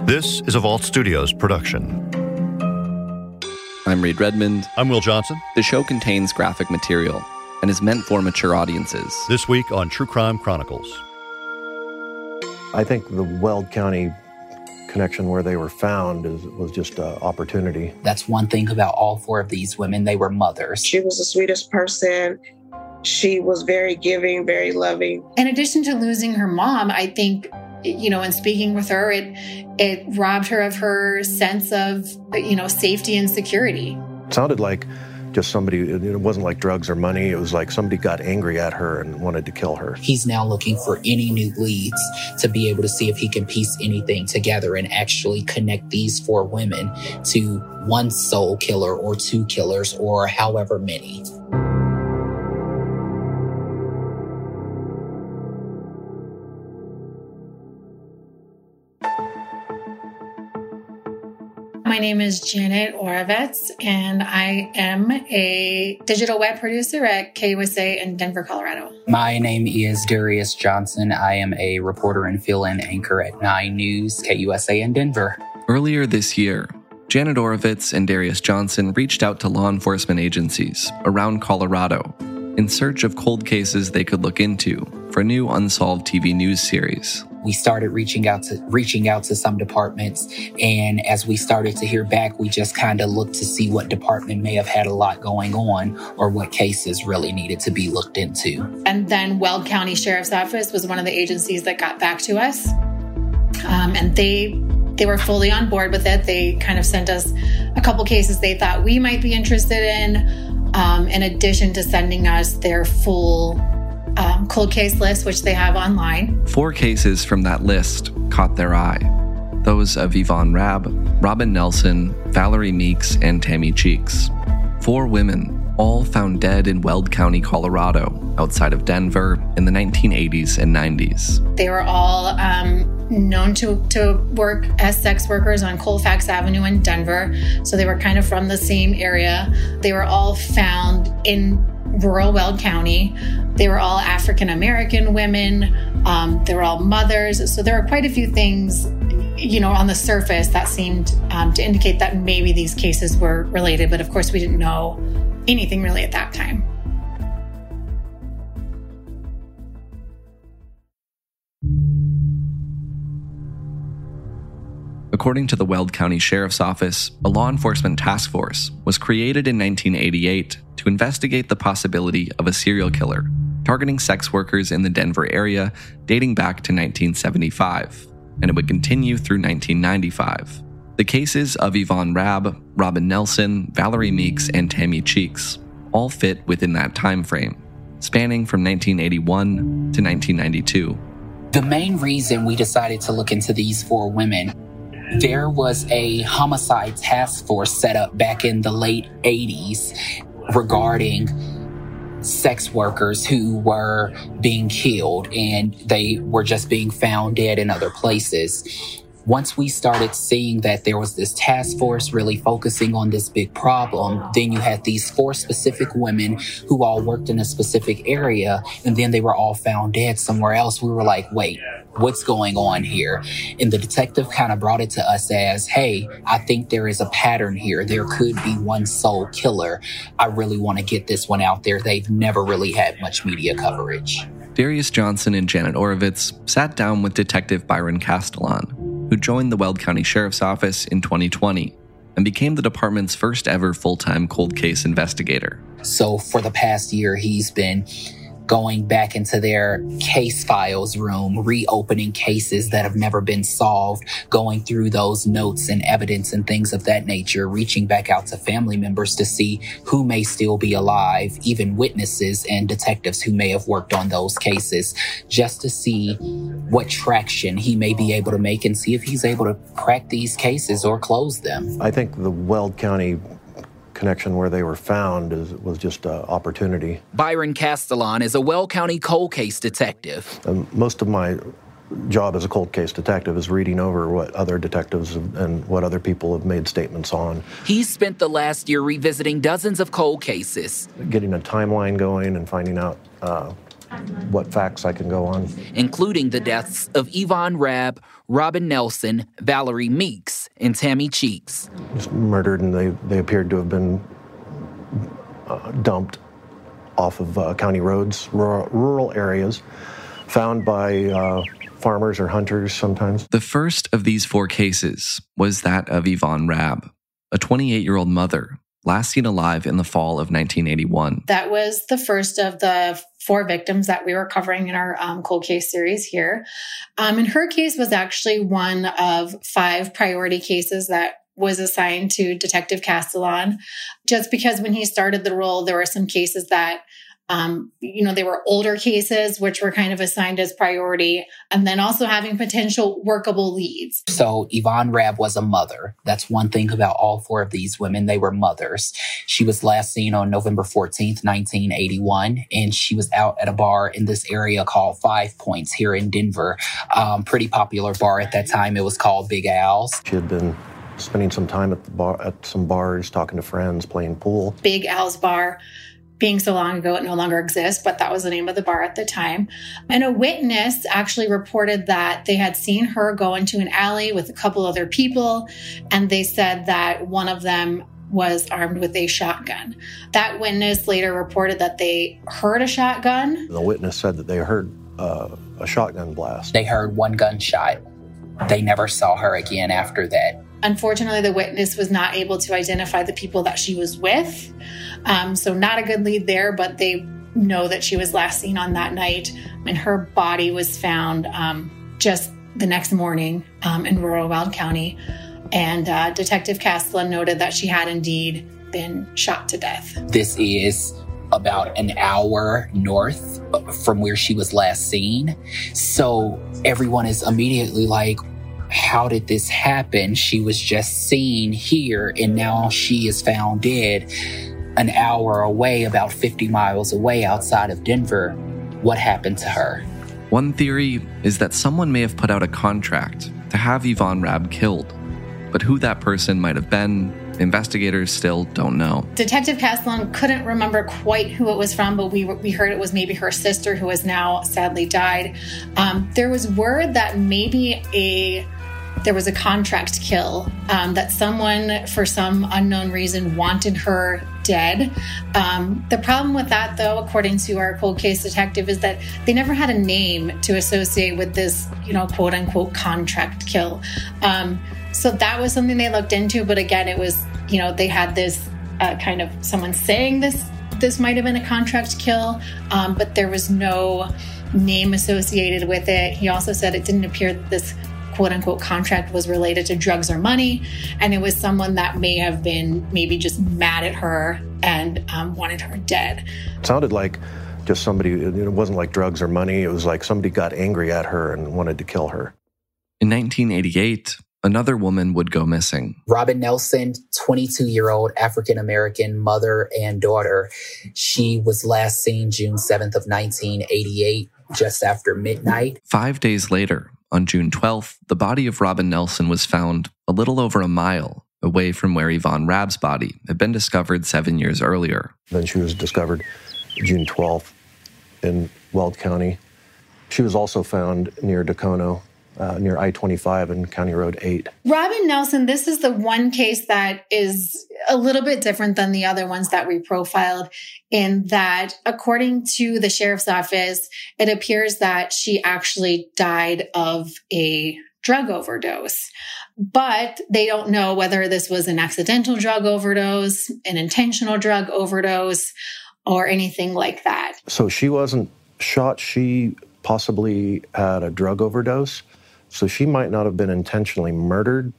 This is a Vault Studios production. I'm Reed Redmond. I'm Will Johnson. The show contains graphic material and is meant for mature audiences. This week on True Crime Chronicles. I think the Weld County connection where they were found was just an opportunity. That's one thing about all four of these women. They were mothers. She was the sweetest person. She was very giving, very loving. In addition to losing her mom, I think, in speaking with her, it robbed her of her sense of, safety and security. It sounded like just somebody, it wasn't like drugs or money. It was like somebody got angry at her and wanted to kill her. He's now looking for any new leads to be able to see if he can piece anything together and actually connect these four women to one sole killer or two killers or however many. My name is Janet Oravets, and I am a digital web producer at KUSA in Denver, Colorado. My name is Darius Johnson. I am a reporter and fill-in anchor at 9 News, KUSA in Denver. Earlier this year, Janet Oravets and Darius Johnson reached out to law enforcement agencies around Colorado in search of cold cases they could look into for a new unsolved TV news series. We started reaching out to some departments, and as we started to hear back, we just kind of looked to see what department may have had a lot going on or what cases really needed to be looked into. And then Weld County Sheriff's Office was one of the agencies that got back to us, and they were fully on board with it. They kind of sent us a couple cases they thought we might be interested in addition to sending us their full cold case list, which they have online. 4 cases from that list caught their eye. Those of Yvonne Rabb, Robin Nelson, Valerie Meeks, and Tammy Cheeks. 4 women, all found dead in Weld County, Colorado, outside of Denver in the 1980s and 90s. They were all known to work as sex workers on Colfax Avenue in Denver, so they were kind of from the same area. They were all found in rural Weld County. They were all African-American women. They were all mothers. So there were quite a few things, on the surface that seemed to indicate that maybe these cases were related. But of course, we didn't know anything really at that time. According to the Weld County Sheriff's Office, a law enforcement task force was created in 1988 to investigate the possibility of a serial killer targeting sex workers in the Denver area dating back to 1975, and it would continue through 1995. The cases of Yvonne Rabb, Robin Nelson, Valerie Meeks, and Tammy Cheeks all fit within that time frame, spanning from 1981 to 1992. The main reason we decided to look into these 4 women, there was a homicide task force set up back in the late 80s regarding sex workers who were being killed, and they were just being found dead in other places. Once we started seeing that there was this task force really focusing on this big problem, then you had these 4 specific women who all worked in a specific area, and then they were all found dead somewhere else. We were like, wait, what's going on here? And the detective kind of brought it to us as, hey, I think there is a pattern here. There could be one sole killer. I really want to get this one out there. They've never really had much media coverage. Darius Johnson and Janet Oravets sat down with Detective Byron Castellan, who joined the Weld County Sheriff's Office in 2020 and became the department's first ever full-time cold case investigator. So for the past year, he's been going back into their case files room, reopening cases that have never been solved, going through those notes and evidence and things of that nature, reaching back out to family members to see who may still be alive, even witnesses and detectives who may have worked on those cases, just to see what traction he may be able to make and see if he's able to crack these cases or close them. I think the Weld County connection where they were found was just an opportunity. Byron Castellan is a Weld County cold case detective. Most of my job as a cold case detective is reading over what other detectives and what other people have made statements on. He's spent the last year revisiting dozens of cold cases, getting a timeline going and finding out what facts I can go on. Including the deaths of Yvonne Rabb, Robin Nelson, Valerie Meeks, and Tammy Cheeks. Just murdered, and they appeared to have been dumped off of county roads, rural areas, found by farmers or hunters sometimes. The first of these 4 cases was that of Yvonne Rabb, a 28-year-old mother, last seen alive in the fall of 1981. That was the first of the 4 victims that we were covering in our cold case series here. And her case was actually one of 5 priority cases that was assigned to Detective Castellan, just because when he started the role, there were some cases that they were older cases, which were kind of assigned as priority, and then also having potential workable leads. So Yvonne Rabb was a mother. That's one thing about all 4 of these women. They were mothers. She was last seen on November 14th, 1981, and she was out at a bar in this area called 5 Points here in Denver. Pretty popular bar at that time. It was called Big Al's. She had been spending some time at the bar, at some bars, talking to friends, playing pool. Big Al's bar, being so long ago, it no longer exists, but that was the name of the bar at the time. And a witness actually reported that they had seen her go into an alley with a couple other people, and they said that one of them was armed with a shotgun. That witness later reported that they heard a shotgun. The witness said that they heard a shotgun blast. They heard 1 gunshot. They never saw her again after that. Unfortunately, the witness was not able to identify the people that she was with. So not a good lead there, but they know that she was last seen on that night. And her body was found just the next morning in rural Weld County. And Detective Castellan noted that she had indeed been shot to death. This is about an hour north from where she was last seen. So everyone is immediately like, how did this happen? She was just seen here, and now she is found dead an hour away, about 50 miles away outside of Denver. What happened to her? One theory is that someone may have put out a contract to have Yvonne Rabb killed, but who that person might have been, investigators still don't know. Detective Castellan couldn't remember quite who it was from, but we heard it was maybe her sister, who has now sadly died. There was word that maybe there was a contract kill, that someone, for some unknown reason, wanted her dead. The problem with that, though, according to our cold case detective, is that they never had a name to associate with this, quote unquote contract kill. So that was something they looked into. But again, it was, they had this kind of someone saying this might have been a contract kill, but there was no name associated with it. He also said it didn't appear that this quote-unquote contract was related to drugs or money, and it was someone that may have been maybe just mad at her and wanted her dead. It sounded like just somebody, it wasn't like drugs or money, it was like somebody got angry at her and wanted to kill her. In 1988, another woman would go missing. Robin Nelson, 22-year-old African-American mother and daughter. She was last seen June 7th of 1988, just after midnight. 5 days later, on June 12th, the body of Robin Nelson was found a little over a mile away from where Yvonne Rabb's body had been discovered 7 years earlier. Then she was discovered June 12th in Weld County. She was also found near Dacono, near I-25 and County Road 8. Robin Nelson, this is the one case that is a little bit different than the other ones that we profiled, in that, according to the sheriff's office, it appears that she actually died of a drug overdose. But they don't know whether this was an accidental drug overdose, an intentional drug overdose, or anything like that. So she wasn't shot. She possibly had a drug overdose. So she might not have been intentionally murdered,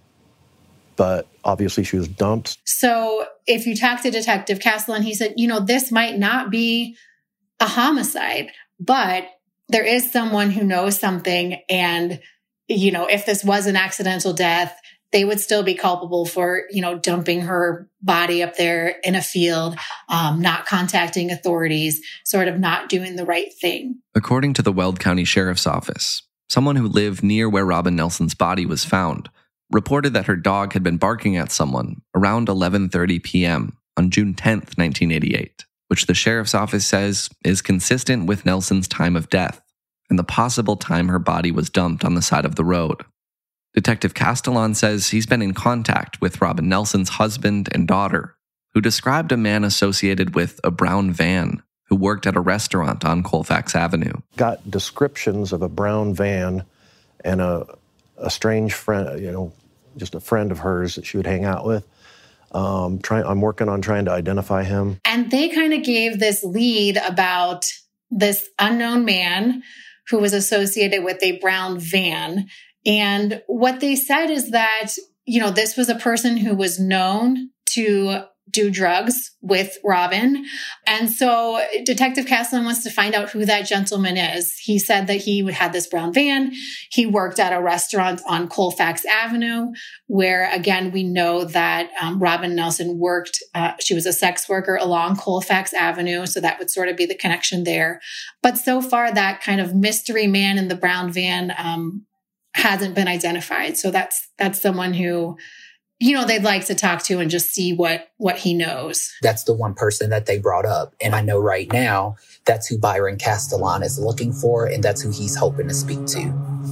but obviously she was dumped. So if you talk to Detective Castellan, he said, this might not be a homicide, but there is someone who knows something. And, if this was an accidental death, they would still be culpable for, dumping her body up there in a field, not contacting authorities, sort of not doing the right thing. According to the Weld County Sheriff's Office, someone who lived near where Robin Nelson's body was found reported that her dog had been barking at someone around 11:30 p.m. on June 10th, 1988, which the sheriff's office says is consistent with Nelson's time of death and the possible time her body was dumped on the side of the road. Detective Castellan says he's been in contact with Robin Nelson's husband and daughter, who described a man associated with a brown van who worked at a restaurant on Colfax Avenue. Got descriptions of a brown van and a strange friend, just a friend of hers that she would hang out with. I'm working on trying to identify him. And they kind of gave this lead about this unknown man who was associated with a brown van. And what they said is that, this was a person who was known to do drugs with Robin. And so Detective Castellan wants to find out who that gentleman is. He said that he had this brown van. He worked at a restaurant on Colfax Avenue, where, again, we know that Robin Nelson worked. She was a sex worker along Colfax Avenue. So that would sort of be the connection there. But so far, that kind of mystery man in the brown van hasn't been identified. So that's someone who, they'd like to talk to and just see what he knows. That's the one person that they brought up. And I know right now that's who Byron Castellan is looking for, and that's who he's hoping to speak to.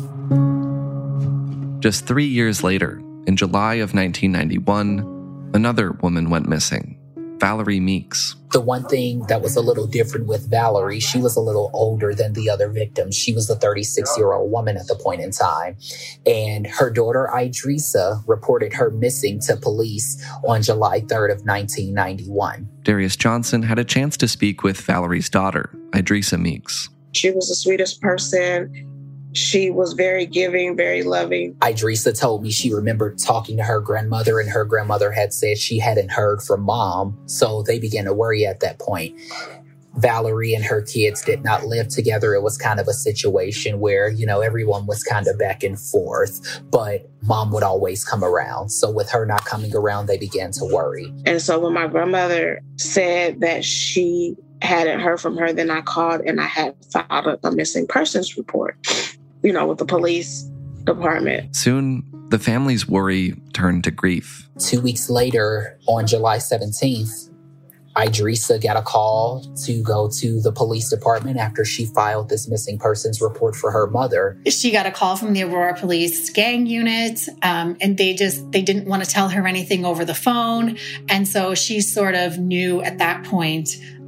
Just 3 years later, in July of 1991, another woman went missing, Valerie Meeks. The one thing that was a little different with Valerie, she was a little older than the other victims. She was a 36-year-old woman at the point in time. And her daughter, Idrissa, reported her missing to police on July 3rd of 1991. Darius Johnson had a chance to speak with Valerie's daughter, Idrissa Meeks. She was the sweetest person. She was very giving, very loving. Idrissa told me she remembered talking to her grandmother, and her grandmother had said she hadn't heard from mom. So they began to worry at that point. Valerie and her kids did not live together. It was kind of a situation where, everyone was kind of back and forth, but mom would always come around. So with her not coming around, they began to worry. And so when my grandmother said that she hadn't heard from her, then I called and I had filed a missing persons report, with the police department. Soon, the family's worry turned to grief. 2 weeks later, on July 17th, Idrissa got a call to go to the police department after she filed this missing persons report for her mother. She got a call from the Aurora Police gang unit, and they didn't want to tell her anything over the phone. And so she sort of knew at that point,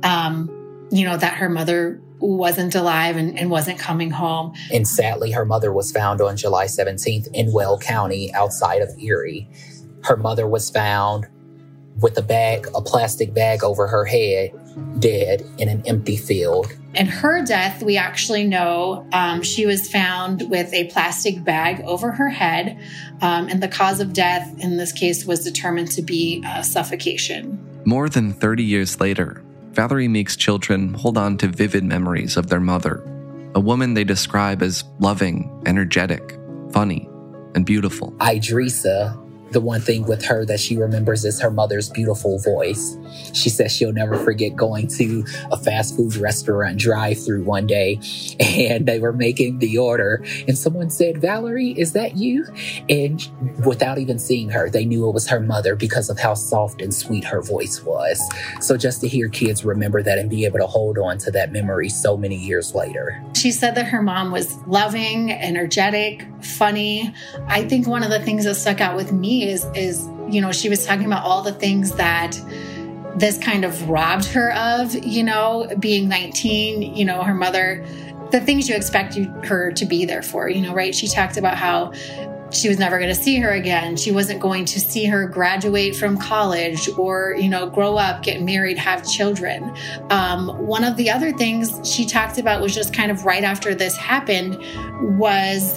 that her mother wasn't alive and wasn't coming home. And sadly, her mother was found on July 17th in Weld County outside of Erie. Her mother was found with a plastic bag over her head, dead in an empty field. And her death, we actually know she was found with a plastic bag over her head. And the cause of death in this case was determined to be suffocation. More than 30 years later, Valerie Meeks' children hold on to vivid memories of their mother, a woman they describe as loving, energetic, funny, and beautiful. Idrissa, the one thing with her that she remembers is her mother's beautiful voice. She says she'll never forget going to a fast food restaurant drive-thru one day, and they were making the order, and someone said, "Valerie, is that you?" And without even seeing her, they knew it was her mother because of how soft and sweet her voice was. So just to hear kids remember that and be able to hold on to that memory so many years later. She said that her mom was loving, energetic, funny. I think one of the things that stuck out with me is she was talking about all the things that this kind of robbed her of, being 19, her mother, the things you expect her to be there for, right? She talked about how she was never going to see her again. She wasn't going to see her graduate from college or, grow up, get married, have children. One of the other things she talked about was just kind of right after this happened was,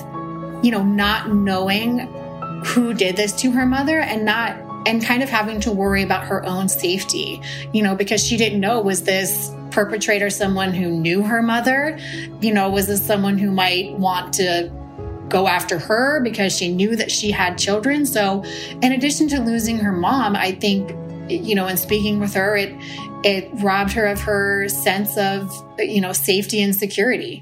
not knowing who did this to her mother and kind of having to worry about her own safety, because she didn't know, was this perpetrator someone who knew her mother? Was this someone who might want to go after her because she knew that she had children? So in addition to losing her mom, I think, in speaking with her, it robbed her of her sense of, safety and security.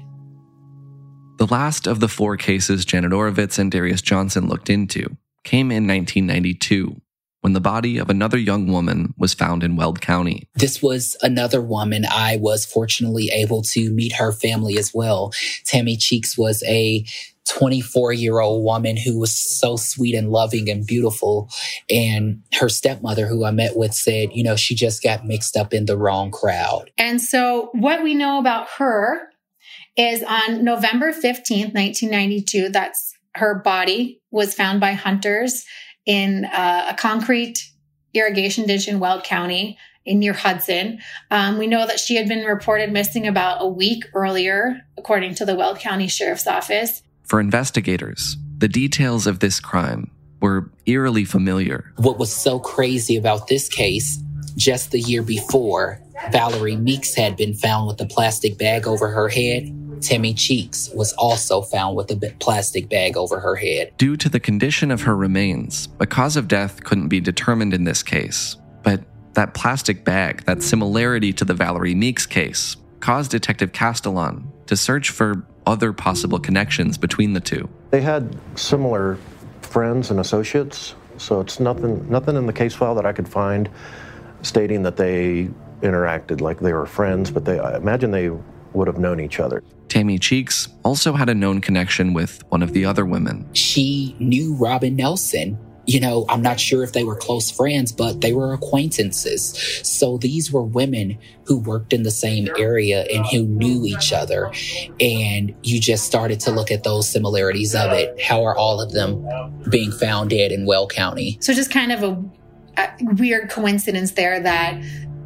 The last of the 4 cases Janet Orovitz and Darius Johnson looked into came in 1992, when the body of another young woman was found in Weld County. This was another woman. I was fortunately able to meet her family as well. Tammy Cheeks was a 24-year-old woman who was so sweet and loving and beautiful. And her stepmother, who I met with, said, she just got mixed up in the wrong crowd. And so what we know about her is on November 15th, 1992, that's her body was found by hunters in a concrete irrigation ditch in Weld County near Hudson. We know that she had been reported missing about a week earlier, according to the Weld County Sheriff's Office. For investigators, the details of this crime were eerily familiar. What was so crazy about this case, just the year before, Valerie Meeks had been found with a plastic bag over her head. Tammy Cheeks was also found with a plastic bag over her head. Due to the condition of her remains, a cause of death couldn't be determined in this case. But that plastic bag, that similarity to the Valerie Meeks case, caused Detective Castellan to search for other possible connections between the two. They had similar friends and associates, so it's nothing in the case file that I could find stating that they interacted like they were friends, but I imagine they would have known each other. Tammy Cheeks also had a known connection with one of the other women. She knew Robin Nelson. I'm not sure if they were close friends, but they were acquaintances. So these were women who worked in the same area and who knew each other. And you just started to look at those similarities of it. How are all of them being found dead in Weld County? So just kind of a weird coincidence there that,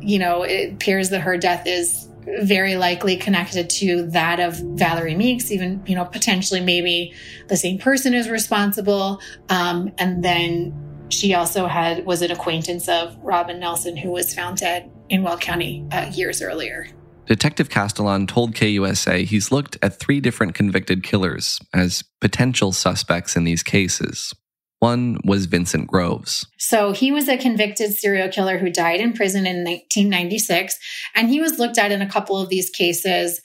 it appears that her death is very likely connected to that of Valerie Meeks, even, potentially maybe the same person is responsible. And then she also was an acquaintance of Robin Nelson, who was found dead in Weld County years earlier. Detective Castellan told KUSA he's looked at 3 different convicted killers as potential suspects in these cases. One was Vincent Groves. So he was a convicted serial killer who died in prison in 1996. And he was looked at in a couple of these cases,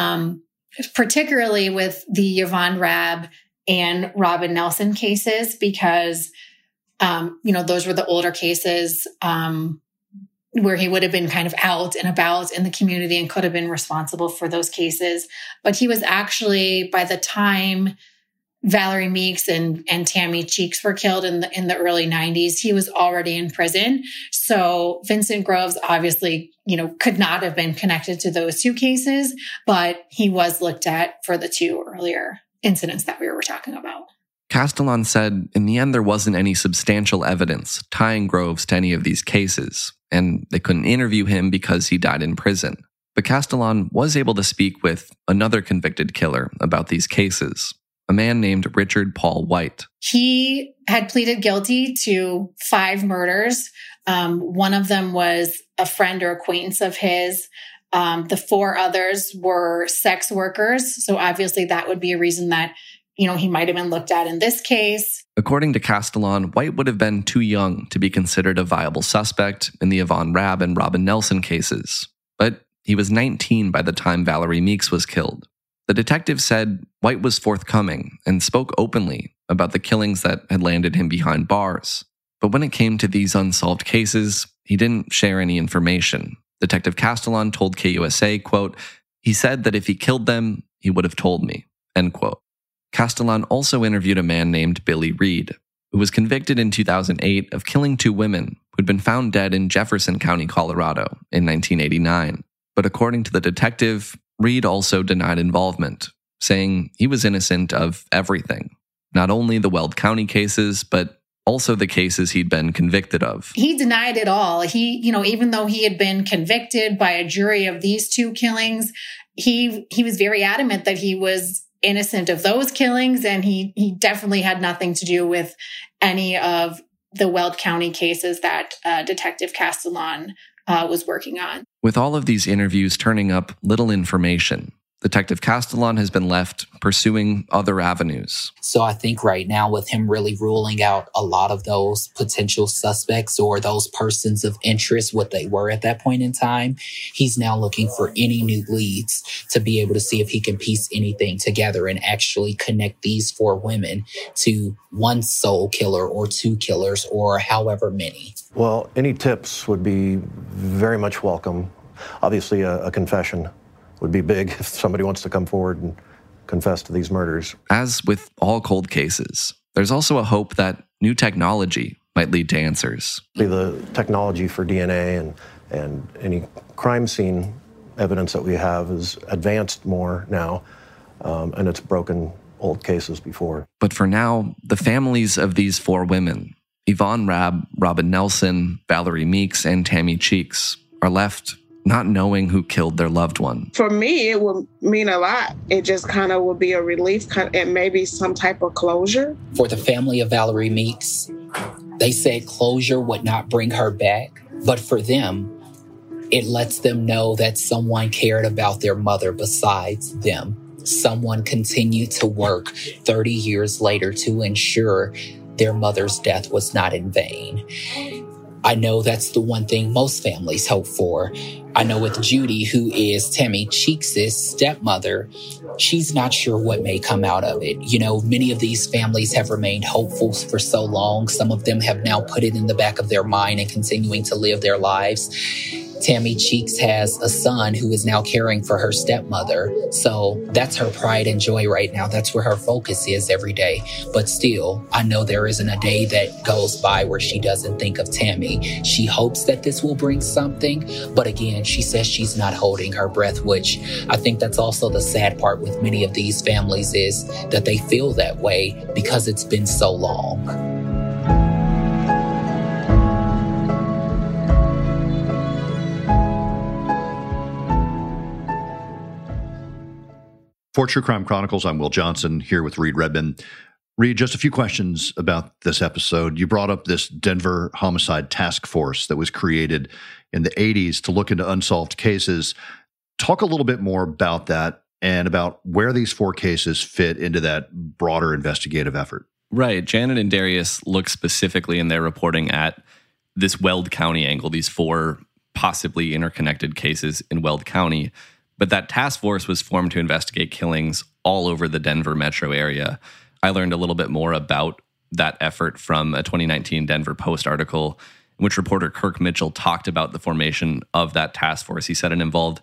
particularly with the Yvonne Rabb and Robin Nelson cases, because, those were the older cases where he would have been kind of out and about in the community and could have been responsible for those cases. But he was actually, by the time Valerie Meeks and Tammy Cheeks were killed in the early 90s, he was already in prison. So Vincent Groves obviously, could not have been connected to those 2 cases, but he was looked at for the 2 earlier incidents that we were talking about. Castellan said in the end there wasn't any substantial evidence tying Groves to any of these cases, and they couldn't interview him because he died in prison. But Castellan was able to speak with another convicted killer about these cases, a man named Richard Paul White. He had pleaded guilty to 5 murders. One of them was a friend or acquaintance of his. The 4 others were sex workers. So obviously that would be a reason that, he might have been looked at in this case. According to Castellan, White would have been too young to be considered a viable suspect in the Yvonne Rabb and Robin Nelson cases. But he was 19 by the time Valerie Meeks was killed. The detective said White was forthcoming and spoke openly about the killings that had landed him behind bars. But when it came to these unsolved cases, he didn't share any information. Detective Castellan told KUSA, quote, "He said that if he killed them, he would have told me," end quote. Castellan also interviewed a man named Billy Reed, who was convicted in 2008 of killing 2 women who'd been found dead in Jefferson County, Colorado in 1989. But according to the detective, Reed also denied involvement, saying he was innocent of everything, not only the Weld County cases, but also the cases he'd been convicted of. He denied it all. He, even though he had been convicted by a jury of these 2 killings, he was very adamant that he was innocent of those killings, and he definitely had nothing to do with any of the Weld County cases that Detective Castellan was working on. With all of these interviews turning up little information, Detective Castellan has been left pursuing other avenues. So I think right now, with him really ruling out a lot of those potential suspects or those persons of interest, what they were at that point in time, he's now looking for any new leads to be able to see if he can piece anything together and actually connect these 4 women to one sole killer or 2 killers or however many. Well, any tips would be very much welcome. Obviously, a confession would be big if somebody wants to come forward and confess to these murders. As with all cold cases, there's also a hope that new technology might lead to answers. The technology for DNA and any crime scene evidence that we have is advanced more now, and it's broken old cases before. But for now, the families of these 4 women, Yvonne Rabb, Robin Nelson, Valerie Meeks, and Tammy Cheeks, are left not knowing who killed their loved one. For me, it would mean a lot. It just kind of would be a relief and maybe some type of closure. For the family of Valerie Meeks, they said closure would not bring her back. But for them, it lets them know that someone cared about their mother besides them. Someone continued to work 30 years later to ensure their mother's death was not in vain. I know that's the one thing most families hope for. I know with Judy, who is Tammy Cheeks' stepmother, she's not sure what may come out of it. You know, many of these families have remained hopeful for so long. Some of them have now put it in the back of their mind and continuing to live their lives. Tammy Cheeks has a son who is now caring for her stepmother. So that's her pride and joy right now. That's where her focus is every day. But still, I know there isn't a day that goes by where she doesn't think of Tammy. She hopes that this will bring something. But again, she says she's not holding her breath, which I think that's also the sad part with many of these families is that they feel that way because it's been so long. For True Crime Chronicles, I'm Will Johnson here with Reed Redman. Reed, just a few questions about this episode. You brought up this Denver Homicide Task Force that was created in the 80s to look into unsolved cases. Talk a little bit more about that and about where these 4 cases fit into that broader investigative effort. Right. Janet and Darius look specifically in their reporting at this Weld County angle, these 4 possibly interconnected cases in Weld County. But that task force was formed to investigate killings all over the Denver metro area. I learned a little bit more about that effort from a 2019 Denver Post article in which reporter Kirk Mitchell talked about the formation of that task force. He said it involved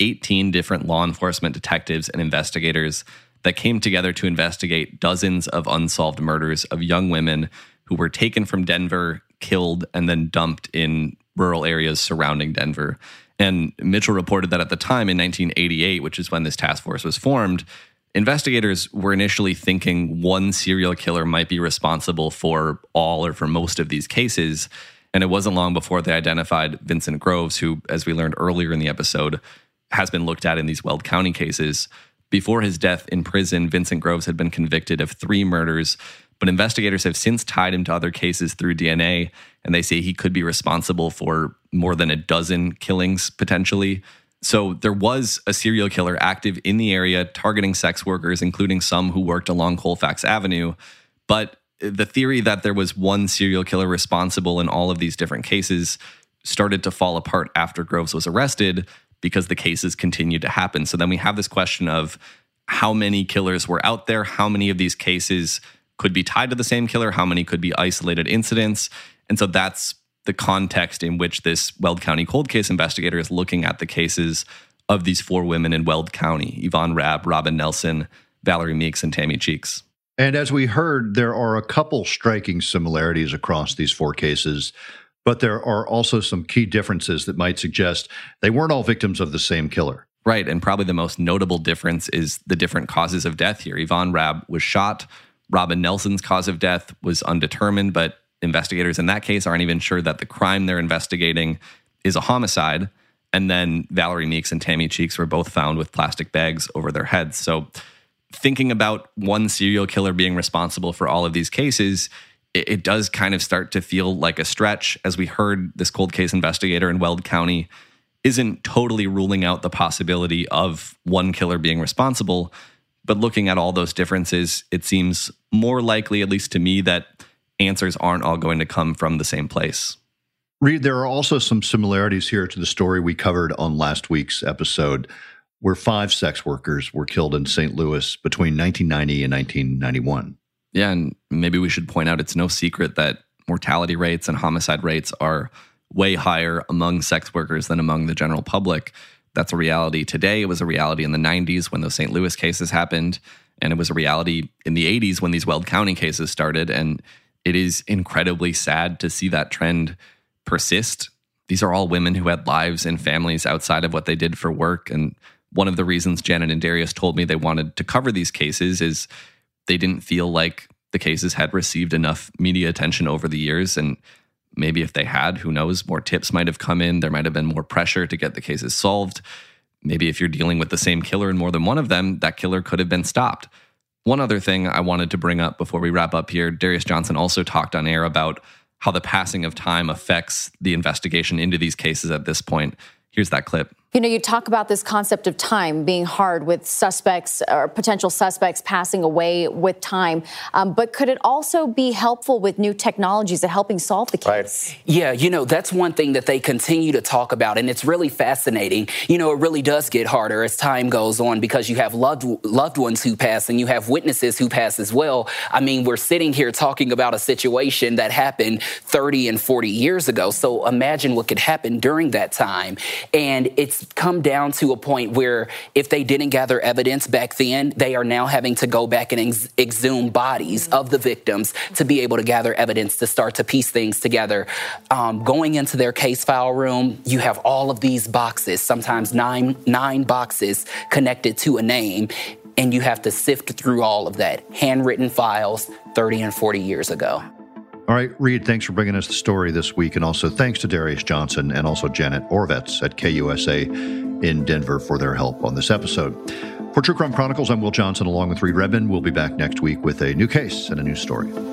18 different law enforcement detectives and investigators that came together to investigate dozens of unsolved murders of young women who were taken from Denver, killed, and then dumped in rural areas surrounding Denver. And Mitchell reported that at the time in 1988, which is when this task force was formed, investigators were initially thinking one serial killer might be responsible for all or for most of these cases. And it wasn't long before they identified Vincent Groves, who, as we learned earlier in the episode, has been looked at in these Weld County cases. Before his death in prison, Vincent Groves had been convicted of 3 murders, but investigators have since tied him to other cases through DNA, and they say he could be responsible for more than a dozen killings, potentially. So there was a serial killer active in the area targeting sex workers, including some who worked along Colfax Avenue. But the theory that there was one serial killer responsible in all of these different cases started to fall apart after Groves was arrested because the cases continued to happen. So then we have this question of how many killers were out there, how many of these cases could be tied to the same killer, how many could be isolated incidents. And so that's the context in which this Weld County cold case investigator is looking at the cases of these 4 women in Weld County, Yvonne Rabb, Robin Nelson, Valerie Meeks, and Tammy Cheeks. And as we heard, there are a couple striking similarities across these 4 cases, but there are also some key differences that might suggest they weren't all victims of the same killer. Right, and probably the most notable difference is the different causes of death here. Yvonne Rabb was shot. Robin Nelson's cause of death was undetermined, but investigators in that case aren't even sure that the crime they're investigating is a homicide. And then Valerie Meeks and Tammy Cheeks were both found with plastic bags over their heads. So thinking about one serial killer being responsible for all of these cases, it does kind of start to feel like a stretch. As we heard, this cold case investigator in Weld County isn't totally ruling out the possibility of one killer being responsible. But looking at all those differences, it seems more likely, at least to me, that answers aren't all going to come from the same place. Reed, there are also some similarities here to the story we covered on last week's episode, where 5 sex workers were killed in St. Louis between 1990 and 1991. Yeah, and maybe we should point out it's no secret that mortality rates and homicide rates are way higher among sex workers than among the general public. That's a reality today. It was a reality in the 90s when those St. Louis cases happened. And it was a reality in the 80s when these Weld County cases started. And it is incredibly sad to see that trend persist. These are all women who had lives and families outside of what they did for work. And one of the reasons Janet and Darius told me they wanted to cover these cases is they didn't feel like the cases had received enough media attention over the years. And maybe if they had, who knows, more tips might have come in. There might have been more pressure to get the cases solved. Maybe if you're dealing with the same killer and more than one of them, that killer could have been stopped. One other thing I wanted to bring up before we wrap up here, Darius Johnson also talked on air about how the passing of time affects the investigation into these cases at this point. Here's that clip. You know, you talk about this concept of time being hard with suspects or potential suspects passing away with time. But could it also be helpful with new technologies at helping solve the case? Right. Yeah, you know, that's one thing that they continue to talk about, and it's really fascinating. You know, it really does get harder as time goes on because you have loved ones who pass and you have witnesses who pass as well. I mean, we're sitting here talking about a situation that happened 30 and 40 years ago. So imagine what could happen during that time. And it's come down to a point where if they didn't gather evidence back then, they are now having to go back and exhume bodies of the victims to be able to gather evidence to start to piece things together. Going into their case file room, you have all of these boxes, sometimes nine boxes connected to a name, and you have to sift through all of that. Handwritten files 30 and 40 years ago. All right, Reed, thanks for bringing us the story this week. And also thanks to Darius Johnson and also Janet Orvetz at KUSA in Denver for their help on this episode. For True Crime Chronicles, I'm Will Johnson along with Reed Redmond. We'll be back next week with a new case and a new story.